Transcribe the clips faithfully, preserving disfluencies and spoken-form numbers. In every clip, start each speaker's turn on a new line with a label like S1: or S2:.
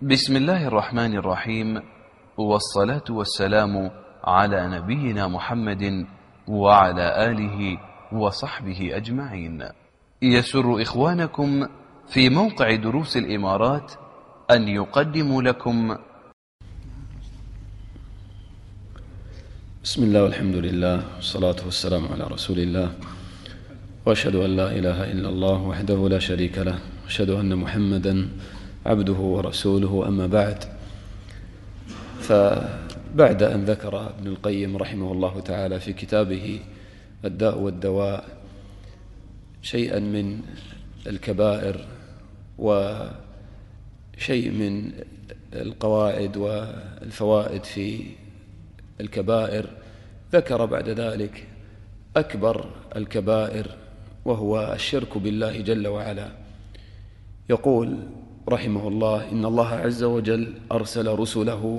S1: بسم الله الرحمن الرحيم، والصلاة والسلام على نبينا محمد وعلى آله وصحبه أجمعين. يسر إخوانكم في موقع دروس الإمارات أن يقدموا لكم
S2: بسم الله والحمد لله والصلاة والسلام على رسول الله، وأشهد أن لا إله إلا الله وحده لا شريك له، وأشهد أن محمدا عبده ورسوله. أما بعد، فبعد أن ذكر ابن القيم رحمه الله تعالى في كتابه الداء والدواء شيئا من الكبائر وشيء من القواعد والفوائد في الكبائر، ذكر بعد ذلك أكبر الكبائر وهو الشرك بالله جل وعلا. يقول رحمه الله: إن الله عز وجل أرسل رسله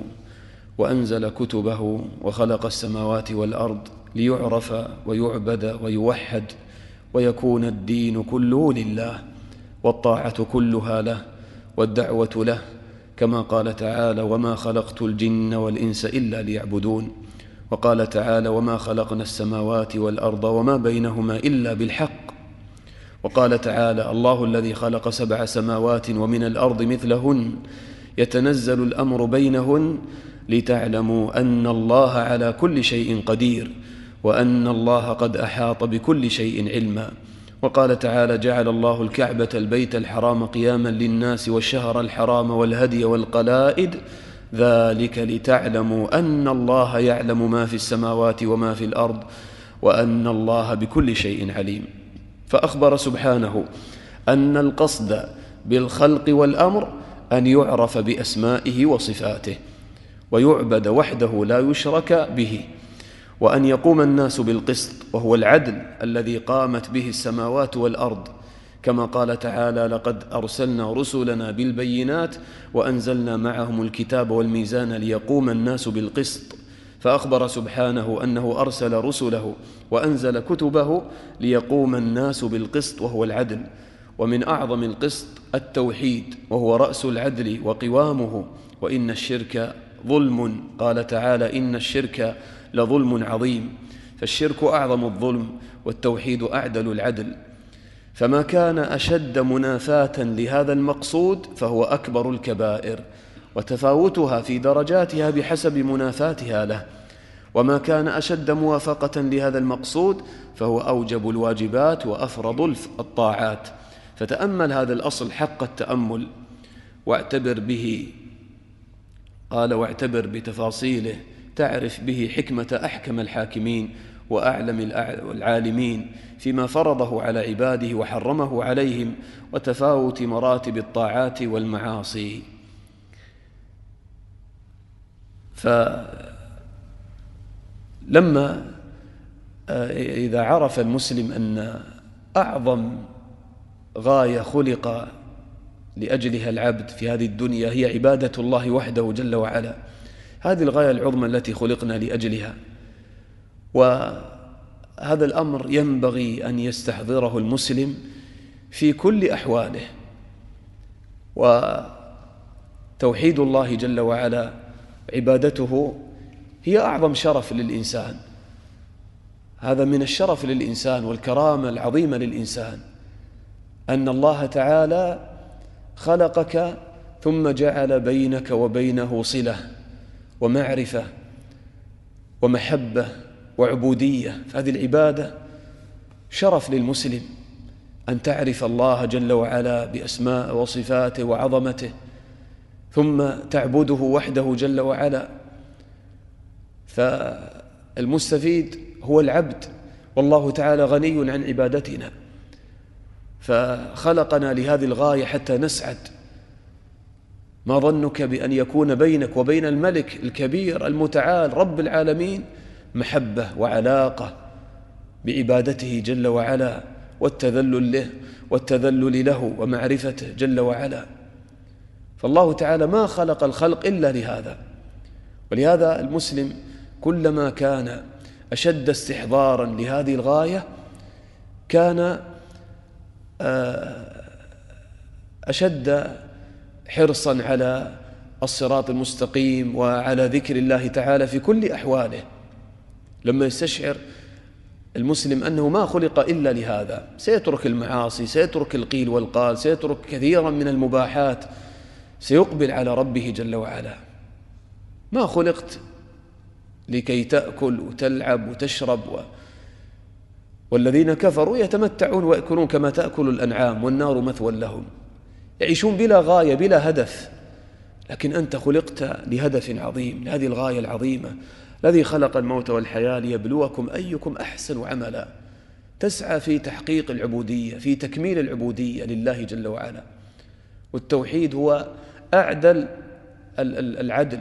S2: وأنزل كتبه وخلق السماوات والأرض ليعرف ويعبد ويوحد ويكون الدين كله لله، والطاعة كلها له، والدعوة له، كما قال تعالى: وما خلقت الجن والإنس إلا ليعبدون. وقال تعالى: وما خلقنا السماوات والأرض وما بينهما إلا بالحق. وقال تعالى: الله الذي خلق سبع سماوات ومن الأرض مثلهن يتنزل الأمر بينهن لتعلموا أن الله على كل شيء قدير وأن الله قد أحاط بكل شيء علما. وقال تعالى: جعل الله الكعبة البيت الحرام قياما للناس والشهر الحرام والهدي والقلائد ذلك لتعلموا أن الله يعلم ما في السماوات وما في الأرض وأن الله بكل شيء عليم. فأخبر سبحانه أن القصد بالخلق والأمر أن يعرف بأسمائه وصفاته ويعبد وحده لا يشرك به، وأن يقوم الناس بالقسط وهو العدل الذي قامت به السماوات والأرض، كما قال تعالى: لقد أرسلنا رسلنا بالبينات وأنزلنا معهم الكتاب والميزان ليقوم الناس بالقسط. فأخبر سبحانه أنه أرسل رسله وأنزل كتبه ليقوم الناس بالقسط وهو العدل. ومن أعظم القسط التوحيد وهو رأس العدل وقوامه. وإن الشرك ظلم، قال تعالى: إن الشرك لظلم عظيم. فالشرك أعظم الظلم والتوحيد أعدل العدل، فما كان أشد منافاة لهذا المقصود فهو أكبر الكبائر، وتفاوتها في درجاتها بحسب منافاتها له، وما كان أشد موافقة لهذا المقصود فهو أوجب الواجبات وأفرض الطاعات. فتأمل هذا الأصل حق التأمل واعتبر به، قال: واعتبر بتفاصيله تعرف به حكمة أحكم الحاكمين وأعلم العالمين فيما فرضه على عباده وحرمه عليهم، وتفاوت مراتب الطاعات والمعاصي. فلما إذا عرف المسلم أن أعظم غاية خلق لأجلها العبد في هذه الدنيا هي عبادة الله وحده جل وعلا، هذه الغاية العظمى التي خلقنا لأجلها، وهذا الأمر ينبغي أن يستحضره المسلم في كل أحواله. وتوحيد الله جل وعلا عبادته هي أعظم شرف للإنسان، هذا من الشرف للإنسان والكرامة العظيمة للإنسان، أن الله تعالى خلقك ثم جعل بينك وبينه صلة ومعرفة ومحبة وعبودية. فهذه العبادة شرف للمسلم أن تعرف الله جل وعلا بأسماء وصفاته وعظمته، ثم تعبده وحده جل وعلا. فالمستفيد هو العبد، والله تعالى غني عن عبادتنا، فخلقنا لهذه الغاية حتى نسعد. ما ظنك بأن يكون بينك وبين الملك الكبير المتعال رب العالمين محبة وعلاقة بعبادته جل وعلا والتذلل له والتذلل له ومعرفته جل وعلا. فالله تعالى ما خلق الخلق إلا لهذا، ولهذا المسلم كلما كان أشد استحضارا لهذه الغاية كان أشد حرصا على الصراط المستقيم وعلى ذكر الله تعالى في كل أحواله، لما يستشعر المسلم أنه ما خلق إلا لهذا، سيترك المعاصي، سيترك القيل والقال، سيترك كثيرا من المباحات، سيقبل على ربه جل وعلا. ما خلقت لكي تأكل وتلعب وتشرب و... والذين كفروا يتمتعون ويأكلون كما تأكل الأنعام والنار مثوى لهم، يعيشون بلا غاية بلا هدف. لكن أنت خلقت لهدف عظيم، لهذه الغاية العظيمة، الذي خلق الموت والحياة ليبلوكم أيكم أحسن عملا. تسعى في تحقيق العبودية، في تكميل العبودية لله جل وعلا. والتوحيد هو أعدل العدل،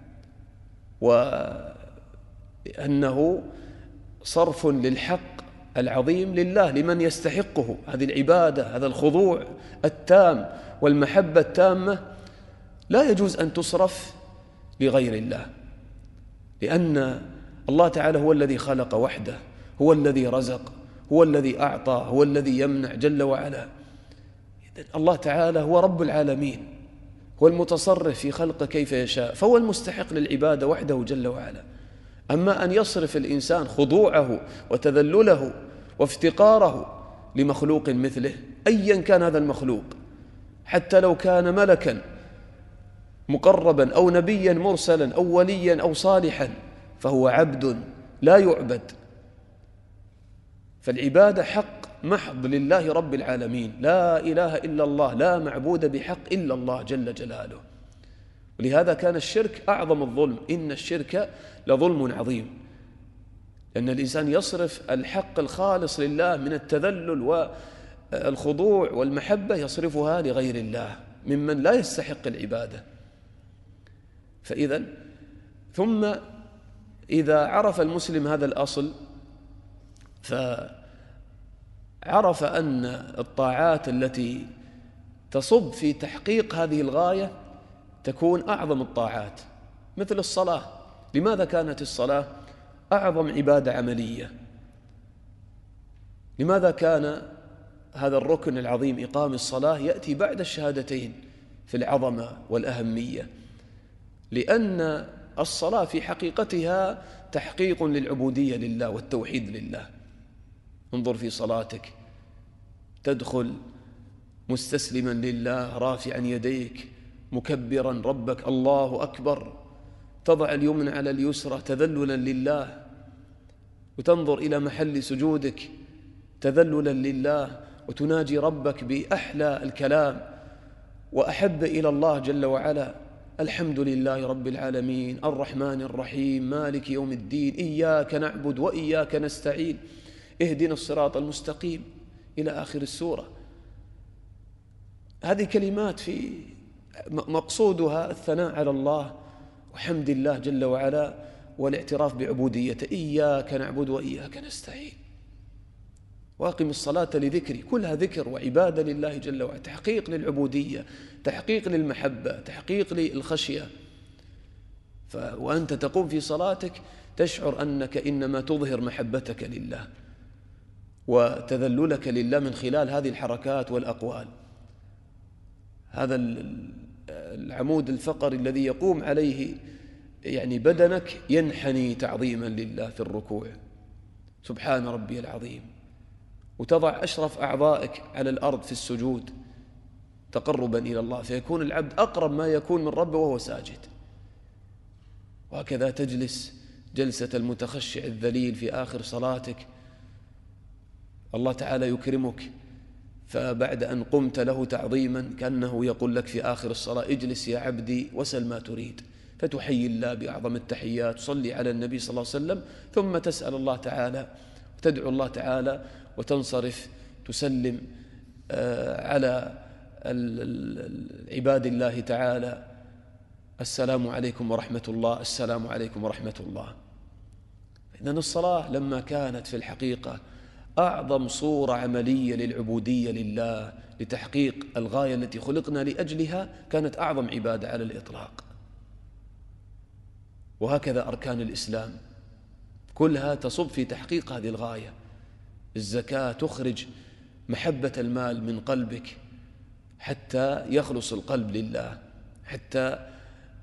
S2: وأنه صرف للحق العظيم لله لمن يستحقه، هذه العبادة، هذا الخضوع التام والمحبة التامة لا يجوز أن تصرف لغير الله، لأن الله تعالى هو الذي خلق وحده، هو الذي رزق، هو الذي أعطى، هو الذي يمنع جل وعلا. الله تعالى هو رب العالمين، هو المتصرف في خلقه كيف يشاء، فهو المستحق للعبادة وحده جل وعلا. أما أن يصرف الإنسان خضوعه وتذلله وافتقاره لمخلوق مثله أيا كان هذا المخلوق، حتى لو كان ملكا مقربا أو نبيا مرسلا أو وليا أو صالحا، فهو عبد لا يعبد. فالعبادة حق محض لله رب العالمين، لا إله إلا الله، لا معبود بحق إلا الله جل جلاله. ولهذا كان الشرك أعظم الظلم، إن الشرك لظلم عظيم، لأن الإنسان يصرف الحق الخالص لله من التذلل والخضوع والمحبة، يصرفها لغير الله ممن لا يستحق العبادة. فإذا ثم إذا عرف المسلم هذا الأصل، فعرف أن الطاعات التي تصب في تحقيق هذه الغاية تكون أعظم الطاعات، مثل الصلاة. لماذا كانت الصلاة أعظم عبادة عملية؟ لماذا كان هذا الركن العظيم إقام الصلاة يأتي بعد الشهادتين في العظمة والأهمية؟ لأن الصلاة في حقيقتها تحقيق للعبودية لله والتوحيد لله. انظر في صلاتك، تدخل مستسلما لله رافعا يديك مكبرا ربك الله أكبر، تضع اليمنى على اليسرى تذللا لله، وتنظر إلى محل سجودك تذللا لله، وتناجي ربك بأحلى الكلام وأحب إلى الله جل وعلا: الحمد لله رب العالمين الرحمن الرحيم مالك يوم الدين إياك نعبد وإياك نستعين اهدنا الصراط المستقيم إلى آخر السورة. هذه كلمات في مقصودها الثناء على الله وحمد الله جل وعلا والاعتراف بعبوديته. إياك نعبد وإياك نستعين، واقم الصلاة لذكري، كلها ذكر وعبادة لله جل وعلا، تحقيق للعبودية، تحقيق للمحبة، تحقيق للخشية. ف... وأنت تقوم في صلاتك تشعر أنك إنما تظهر محبتك لله وتذللك لله من خلال هذه الحركات والأقوال. هذا العمود الفقري الذي يقوم عليه يعني بدنك ينحني تعظيما لله في الركوع، سبحان ربي العظيم، وتضع أشرف أعضائك على الأرض في السجود تقربا إلى الله، فيكون العبد أقرب ما يكون من ربه وهو ساجد. وهكذا تجلس جلسة المتخشع الذليل في آخر صلاتك، الله تعالى يكرمك، فبعد أن قمت له تعظيما كأنه يقول لك في آخر الصلاة: اجلس يا عبدي وسل ما تريد، فتحيي الله بأعظم التحيات، تصلي على النبي صلى الله عليه وسلم، ثم تسأل الله تعالى وتدعو الله تعالى وتنصرف تسلم على عباد الله تعالى: السلام عليكم ورحمة الله، السلام عليكم ورحمة الله. إذن الصلاة لما كانت في الحقيقة أعظم صورة عملية للعبودية لله لتحقيق الغاية التي خلقنا لأجلها، كانت أعظم عبادة على الإطلاق. وهكذا أركان الإسلام كلها تصب في تحقيق هذه الغاية. الزكاة تخرج محبة المال من قلبك حتى يخلص القلب لله، حتى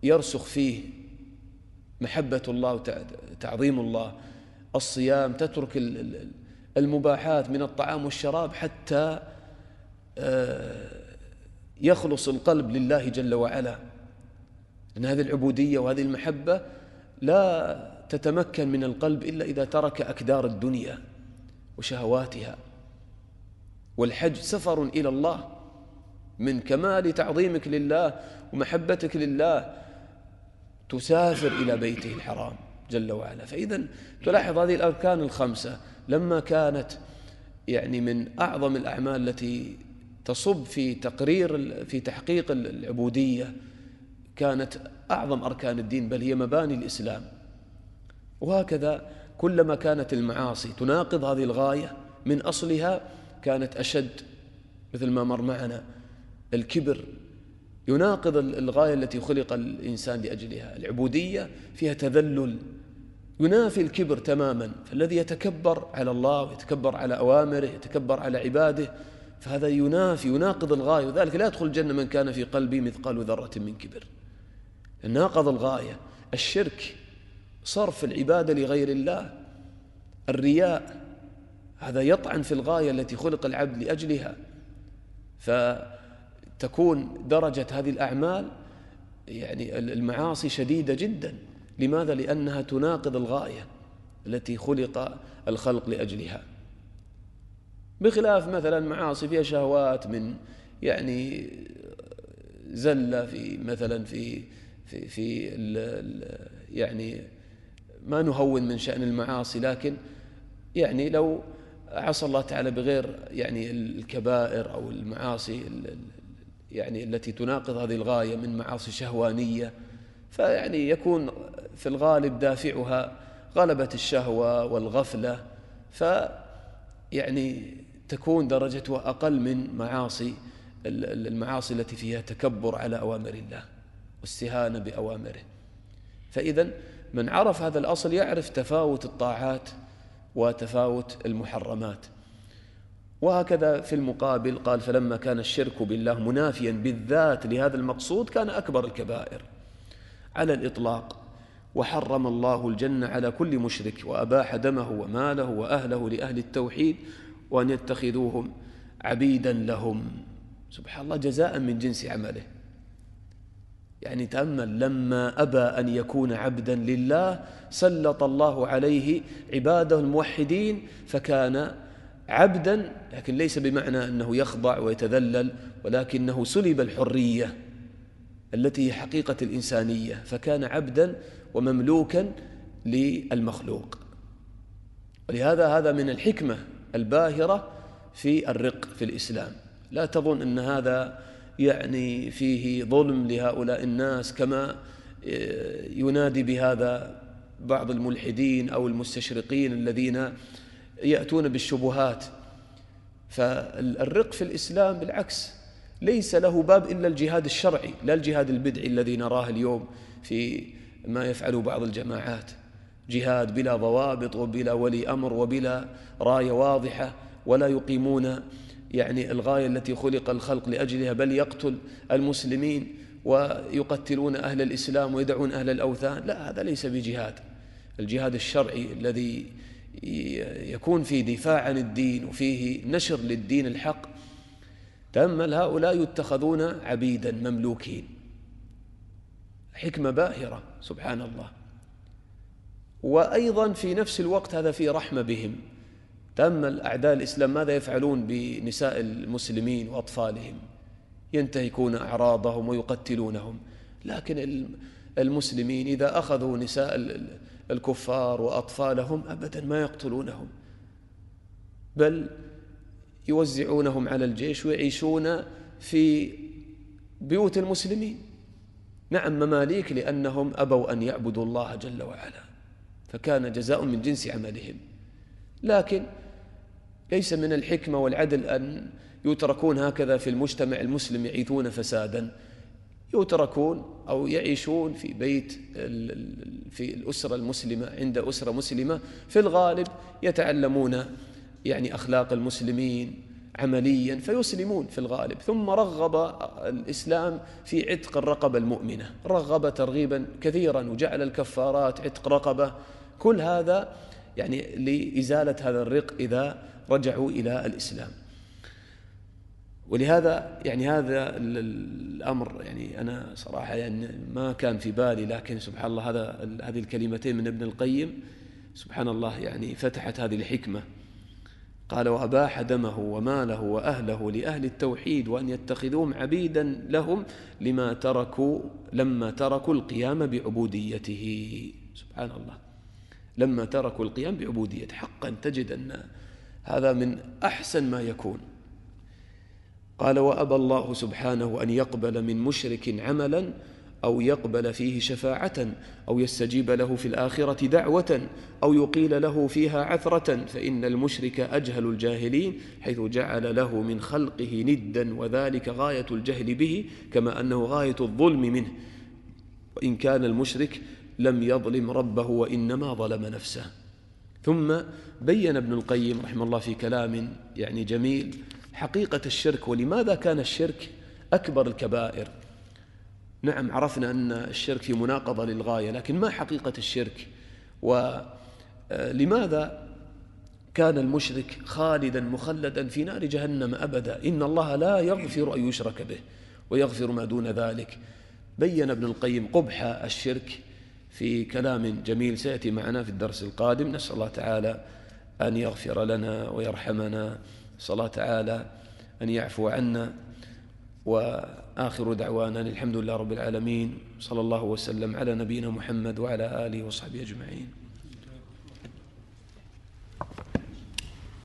S2: يرسخ فيه محبة الله وتعظيم الله. الصيام تترك المباحات من الطعام والشراب حتى يخلص القلب لله جل وعلا، أن هذه العبودية وهذه المحبة لا تتمكن من القلب إلا إذا ترك أكدار الدنيا وشهواتها. والحج سفر إلى الله، من كمال تعظيمك لله ومحبتك لله تسافر إلى بيته الحرام جل وعلا. فإذا تلاحظ هذه الأركان الخمسة لما كانت يعني من أعظم الأعمال التي تصب في تقرير في تحقيق العبودية، كانت أعظم أركان الدين، بل هي مباني الإسلام. وهكذا كلما كانت المعاصي تناقض هذه الغاية من أصلها كانت أشد، مثل ما مر معنا الكبر يناقض الغاية التي خلق الإنسان لأجلها. العبودية فيها تذلل ينافي الكبر تماما، فالذي يتكبر على الله ويتكبر على أوامره يتكبر على عباده فهذا ينافي يناقض الغاية، وذلك لا يدخل الجنة من كان في قلبه مثقال ذرة من كبر، ناقض الغاية. الشرك صرف العبادة لغير الله، الرياء هذا يطعن في الغاية التي خلق العبد لأجلها. فتكون درجة هذه الأعمال يعني المعاصي شديدة جدا. لماذا؟ لأنها تناقض الغاية التي خلق الخلق لأجلها، بخلاف مثلا معاصي فيها شهوات من يعني زلة في مثلا في في, في ال ال يعني ما نهون من شأن المعاصي، لكن يعني لو عصى الله تعالى بغير يعني الكبائر أو المعاصي يعني التي تناقض هذه الغاية من معاصي شهوانية، فيعني يكون في الغالب دافعها غلبة الشهوة والغفلة، فيعني تكون درجتها أقل من معاصي المعاصي التي فيها تكبر على أوامر الله واستهانة بأوامره. فإذا من عرف هذا الأصل يعرف تفاوت الطاعات وتفاوت المحرمات. وهكذا في المقابل قال: فلما كان الشرك بالله منافيا بالذات لهذا المقصود كان أكبر الكبائر على الإطلاق، وحرم الله الجنة على كل مشرك، وأباح دمه وماله وأهله لأهل التوحيد وأن يتخذوهم عبيدا لهم. سبحان الله، جزاء من جنس عمله. يعني تأمل، لما أبى أن يكون عبدا لله سلط الله عليه عباده الموحدين فكان عبدا، لكن ليس بمعنى أنه يخضع ويتذلل، ولكنه سلب الحرية التي هي حقيقة الإنسانية، فكان عبدا ومملوكا للمخلوق. ولهذا هذا من الحكمة الباهرة في الرق في الإسلام. لا تظن أن هذا يعني فيه ظلم لهؤلاء الناس كما ينادي بهذا بعض الملحدين أو المستشرقين الذين يأتون بالشبهات. فالرق في الإسلام بالعكس ليس له باب إلا الجهاد الشرعي، لا الجهاد البدعي الذي نراه اليوم في ما يفعله بعض الجماعات، جهاد بلا ضوابط وبلا ولي أمر وبلا راية واضحة، ولا يقيمون يعني الغاية التي خلق الخلق لأجلها، بل يقتل المسلمين ويقتلون أهل الإسلام ويدعون أهل الأوثان. لا، هذا ليس بجهاد. الجهاد الشرعي الذي يكون فيه دفاع عن الدين وفيه نشر للدين الحق. تأمل، هؤلاء يتخذون عبيدا مملوكين، حكمة باهرة سبحان الله. وأيضا في نفس الوقت هذا فيه رحمة بهم. تأمل أعداء الإسلام ماذا يفعلون بنساء المسلمين وأطفالهم، ينتهكون أعراضهم ويقتلونهم. لكن المسلمين إذا أخذوا نساء الكفار وأطفالهم أبدا ما يقتلونهم، بل يوزعونهم على الجيش ويعيشون في بيوت المسلمين. نعم، مماليك، لأنهم أبوا أن يعبدوا الله جل وعلا، فكان جزاء من جنس عملهم. لكن ليس من الحكمة والعدل أن يتركون هكذا في المجتمع المسلم يعيثون فسادا، يتركون أو يعيشون في بيت في الأسرة المسلمة عند أسرة مسلمة، في الغالب يتعلمون يعني أخلاق المسلمين، عمليا فيسلمون في الغالب. ثم رغب الإسلام في عتق الرقبة المؤمنة، رغب ترغيبا كثيرا، وجعل الكفارات عتق رقبة، كل هذا يعني لإزالة هذا الرق إذا رجعوا إلى الإسلام. ولهذا يعني هذا الأمر يعني أنا صراحة يعني ما كان في بالي، لكن سبحان الله هذا هذه الكلمتين من ابن القيم سبحان الله يعني فتحت هذه الحكمة. قال: وأباح دمه وماله وأهله لأهل التوحيد وأن يتخذوهم عبيدا لهم لما تركوا لما تركوا القيام بعبوديته. سبحان الله، لما تركوا القيام بعبوديته. حقا تجد أن هذا من أحسن ما يكون. قال: وأبى الله سبحانه أن يقبل من مشرك عملا أو يقبل فيه شفاعة أو يستجيب له في الآخرة دعوة أو يقيل له فيها عثرة، فإن المشرك أجهل الجاهلين حيث جعل له من خلقه ندا، وذلك غاية الجهل به كما أنه غاية الظلم منه، وإن كان المشرك لم يظلم ربه وإنما ظلم نفسه. ثم بين ابن القيم رحمه الله في كلام يعني جميل حقيقة الشرك، ولماذا كان الشرك أكبر الكبائر. نعم عرفنا أن الشرك في مناقضة للغاية، لكن ما حقيقة الشرك؟ ولماذا كان المشرك خالدا مخلدا في نار جهنم أبدا؟ إن الله لا يغفر أن يشرك به ويغفر ما دون ذلك. بين ابن القيم قبح الشرك في كلام جميل سيأتي معنا في الدرس القادم. نسأل الله تعالى أن يغفر لنا ويرحمنا، نسأل الله تعالى أن يعفو عنا. وآخر دعوانا الحمد لله رب العالمين، صلى الله وسلم على نبينا محمد وعلى آله وصحبه أجمعين.